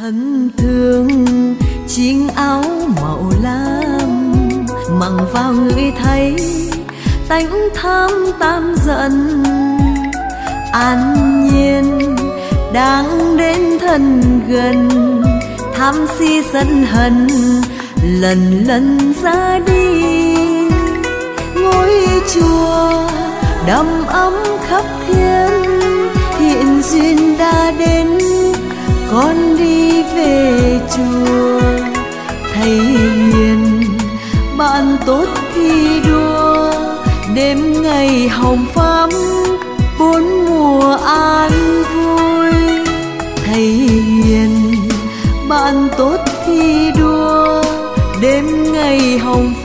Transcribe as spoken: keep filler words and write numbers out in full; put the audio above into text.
thân thương chiếc áo màu lam mặc vào người thấy tánh tham tam giận. An nhiên đang đến thân gần, tham si sân hận lần lần ra đi. Ngôi chùa đầm ấm khắp thiên, thiện duyên đã đến con đi về chùa. Thầy hiền bạn tốt thi đua, đêm ngày hồng pháp bốn mùa an vui. Thầy hiền bạn tốt thi đua, đêm ngày hồng